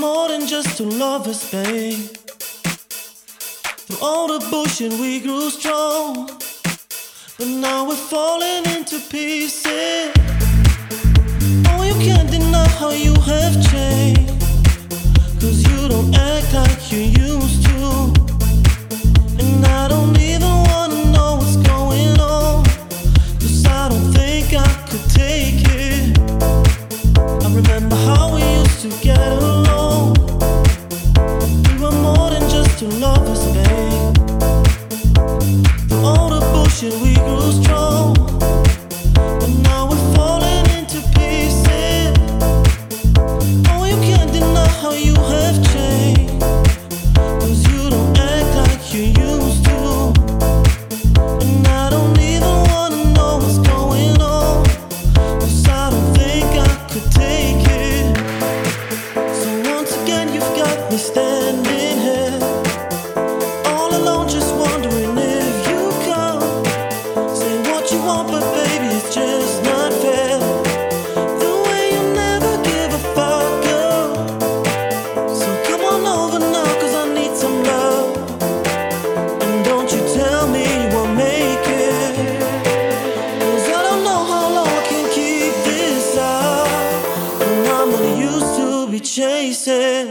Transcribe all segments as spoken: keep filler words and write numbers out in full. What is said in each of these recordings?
more than just two lovers, babe. Through all the bullshit we grew strong, but now we're falling into pieces. Oh, you can't deny how you have changed, 'cause you don't act like you used to. And I don't even wanna know what's going on, 'cause I don't think I could take it. I remember how we used to get along. We were more than just two lovers, babe. Through all the bullshit we grew strong, but now we're falling into pieces. Oh, you can't deny how you have changed, 'cause you don't act like you used to. And I don't even wanna know what's going on, 'cause I don't think I could take it. So once again you've got me standing here, all alone just wondering if you come. Say what you want, but baby it's just not fair, the way you never give a fuck, girl. So come on over now, 'cause I need some love. And don't you tell me you won't make it, 'cause I don't know how long I can keep this up. And I'm what I used to be chasing.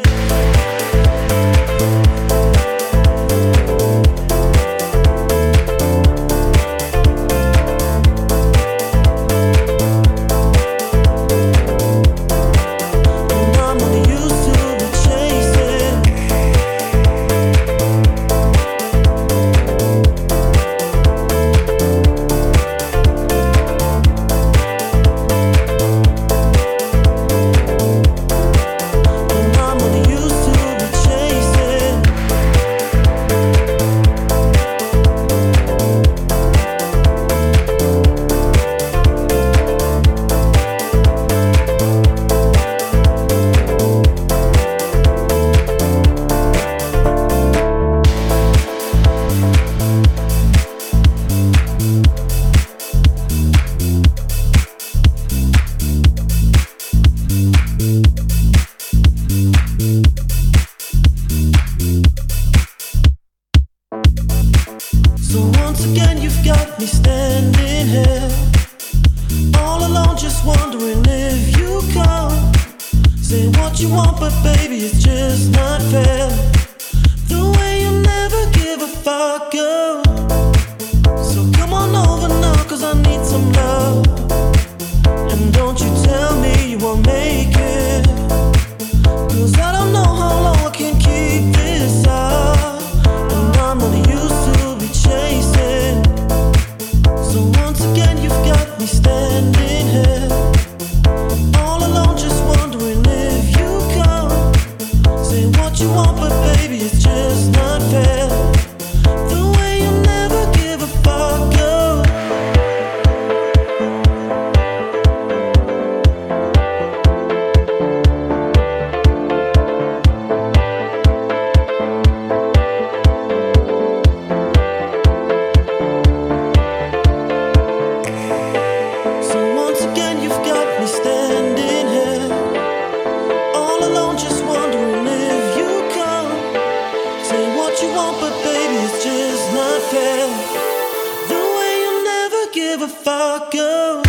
And I'm what I used to be chasing. And I'm what I used to be chasing. So once again you've got me standing here, all alone just wondering if you come. Say what you want, but baby it's just not fair, the way you never give a fuck, girl. So come on over now, 'cause I need some love. And don't you tell me you won't make it, 'cause I don't know how long I can keep this up. And I'm what I used to be chasing. So once again you've got me standing here, all alone just wondering if you come. Say what you want, but baby it's just not fair, the way you never give a fuck, girl. So once again you've got me standing here, all alone just wondering if you come. Say what you want, but baby it's just not fair, the way you never give a fuck, girl.